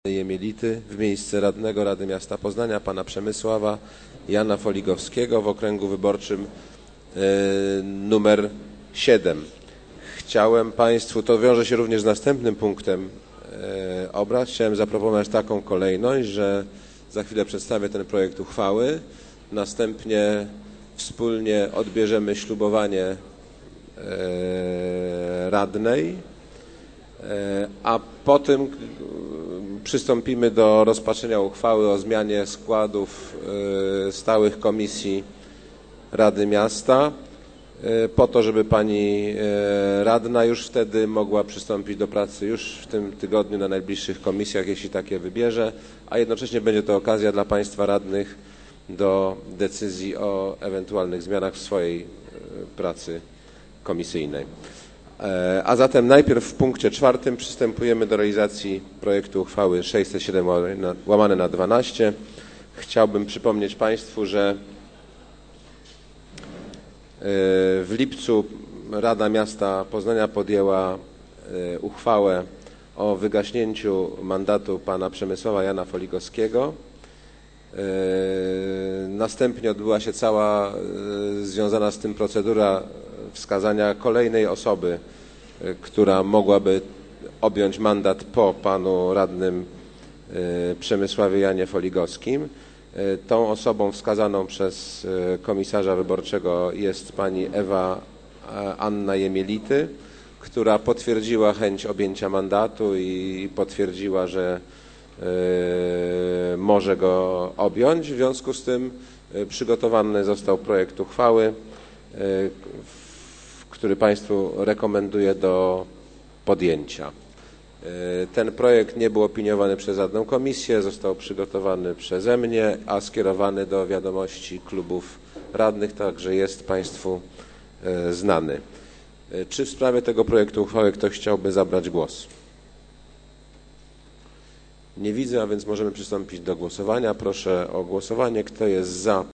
Jemielity w miejsce radnego Rady Miasta Poznania pana Przemysława Jana Foligowskiego w okręgu wyborczym numer 7. Chciałem Państwu, to wiąże się również z następnym punktem obrad, chciałem zaproponować taką kolejność, że za chwilę przedstawię ten projekt uchwały, następnie wspólnie odbierzemy ślubowanie radnej, a potem przystąpimy do rozpatrzenia uchwały o zmianie składów stałych komisji Rady Miasta, po to, żeby pani radna już wtedy mogła przystąpić do pracy już w tym tygodniu na najbliższych komisjach, jeśli takie wybierze, a jednocześnie będzie to okazja dla państwa radnych do decyzji o ewentualnych zmianach w swojej pracy komisyjnej. A zatem najpierw w punkcie 4 przystępujemy do realizacji projektu uchwały 607/12. Chciałbym przypomnieć Państwu, że w lipcu Rada Miasta Poznania podjęła uchwałę o wygaśnięciu mandatu pana Przemysława Jana Foligowskiego. Następnie odbyła się cała związana z tym procedura wskazania kolejnej osoby, która mogłaby objąć mandat po panu radnym Przemysławie Janie Foligowskim. Tą osobą wskazaną przez komisarza wyborczego jest pani Ewa Anna Jemielity, która potwierdziła chęć objęcia mandatu i potwierdziła, że może go objąć. W związku z tym przygotowany został projekt uchwały, który Państwu rekomenduję do podjęcia. Ten projekt nie był opiniowany przez żadną komisję, został przygotowany przeze mnie, a skierowany do wiadomości klubów radnych, także jest Państwu znany. Czy w sprawie tego projektu uchwały ktoś chciałby zabrać głos? Nie widzę, a więc możemy przystąpić do głosowania. Proszę o głosowanie. Kto jest za